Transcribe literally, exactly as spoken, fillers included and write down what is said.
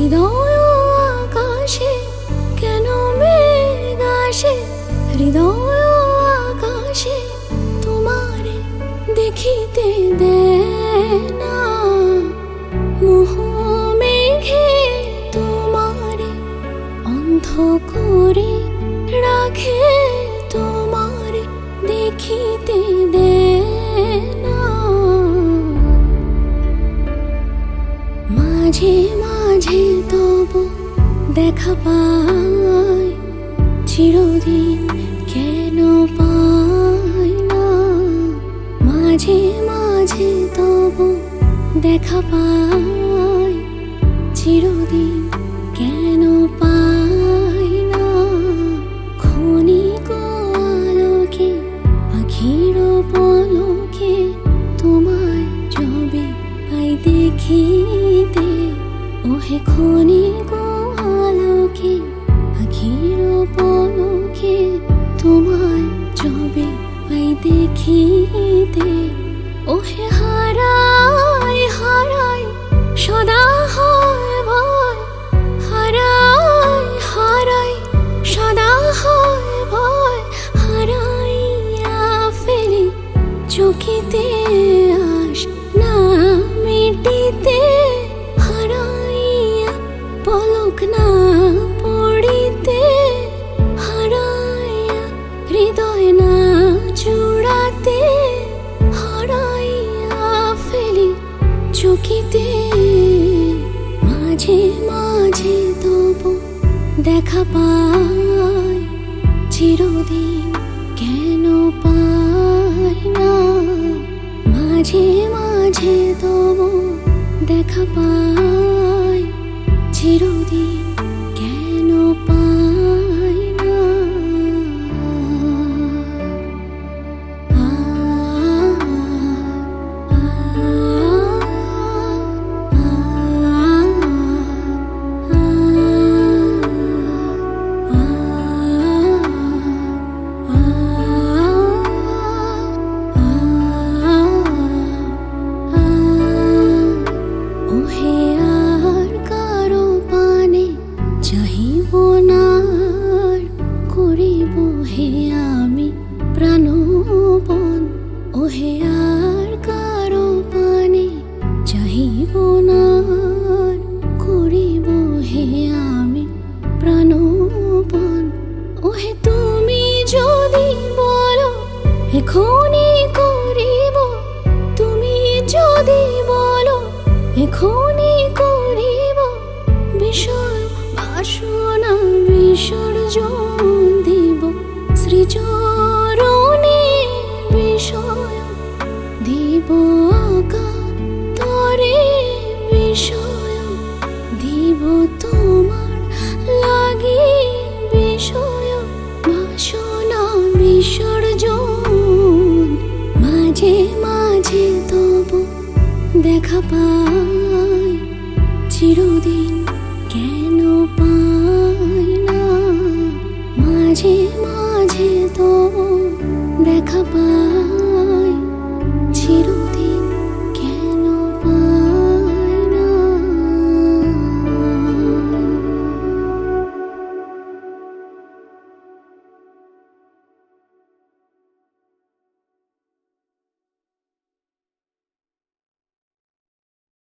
হৃদয় আকাশে কেন মেঘ আসে, হৃদয় আকাশে তোমারে দেখিতে দেয় না। মোহ মেঘে তোমারে অন্ধ করে রাখে, তোমারে দেখিতে দেয় না। মাঝে মাঝে তবু দেখা পাই, চিরদিন কেন পাই না। মাঝে মাঝে তবু দেখা পাই, চিরদিন কেন পাই না। ক্ষণিক আলোকে আখির পলকে তোমায় যবে পাই দেখিতে, ওহে ক্ষণিক আলোকে আখির পলকে তোমায় যবে পাই দেখিতে। ওহে হারাই হারাই সদা হয় ভয়, হারাই হারাই সদা হয় ভয়। হারাইয়া ফেলি চকিতে আস না মিটিতে, হারাইয়া পলক না পড়িতে, হারাইয়া হৃদয় না জুড়াতে, হারাইয়া ফেলি চকিতে। মাঝে মাঝে তবু দেখা পাই, চিরদিন কেন পাই না। মাঝে মাঝে তবু দেখা পাই, চিরদিন কেন পাই না। আ ওহে আর কারো পানে চাহিব না, করিব হে আমি প্রাণপণ। ওহে আর কারো পানে চাহিব না, করিব হে আমি প্রাণপণ। ওহে তুমি যদি বলো এখনই করিব, তুমি যদি বলো এখনই করিব। বিষয় বাসনা বিসর্জন দিব, শ্রীচরণে বিষয় দিব অকাতরে। বিষয় দিব তোমার লাগি, বিষয় বাসনা বিসর্জন। মাঝে মাঝে তবু দেখা পাই, চিরদিন কেন পাই না। মাঝে মাঝে তবু দেখা পাই,